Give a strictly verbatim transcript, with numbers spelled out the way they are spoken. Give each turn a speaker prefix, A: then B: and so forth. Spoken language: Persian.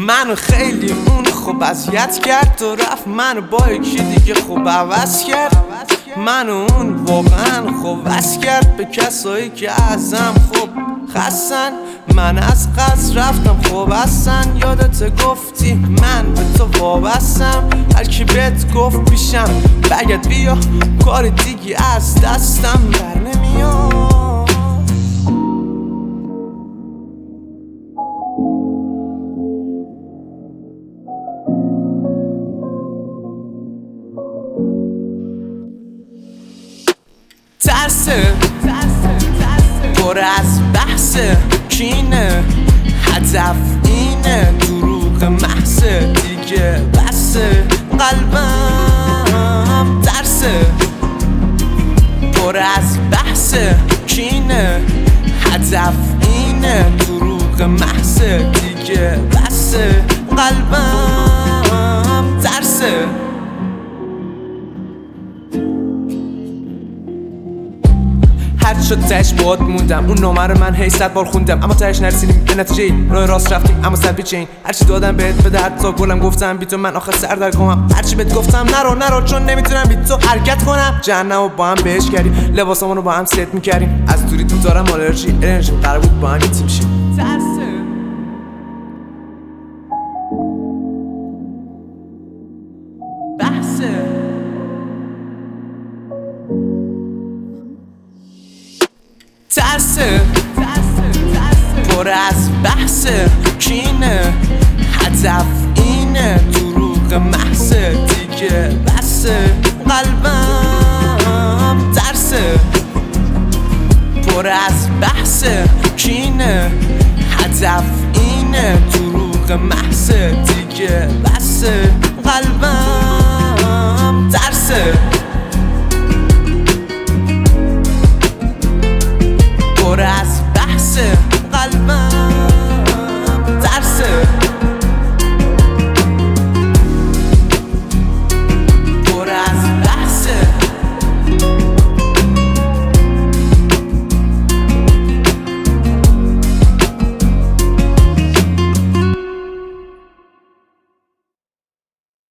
A: منو خیلی اون خوب اذیت کرد تو رفت منو با یکی دیگه خوب عوض کرد منو اون واقعا خوب وز کرد به کسایی که ازم خوب خستن من از قصد رفتم خوب هستن یادت گفتی من به تو وابستم هر کی بهت گفت پیشم بگت بیا کار دیگه از دستم بر نمیاد ترسه پر از بحثه کینه هدف اینه دروغ محضه دیگه بسه قلبم ترسه پر از بحثه کینه هدف اینه دروغ محضه دیگه بسه قلبم ترسه هر شد تهش باد موندم اون نامه رو من هی صد بار خوندم اما تهش نرسیدیم به نتیجه ای راه راست رفتیم اما سر پیچ این هرچی دادم بهت بده حتی گلم گفتم بی تو من آخه سر در گمم هرچی بهت گفتم نرو نرو چون نمیتونم بی تو حرکت کنم جهنم رو با هم بهش کردیم لباسامون رو با هم ست میکردیم از دوری تو دارم آلرژی انرژی قرار بود با هم یه تیم شیم ترسه بحثه ترسه پر از بحثه کینه هدف اینه دروغ محضه دیگه بسه قلبم ترسه پر از بحثه کینه هدف اینه دروغ محضه دیگه بسه قلبم ترسه پر از بحث قلبم ترسه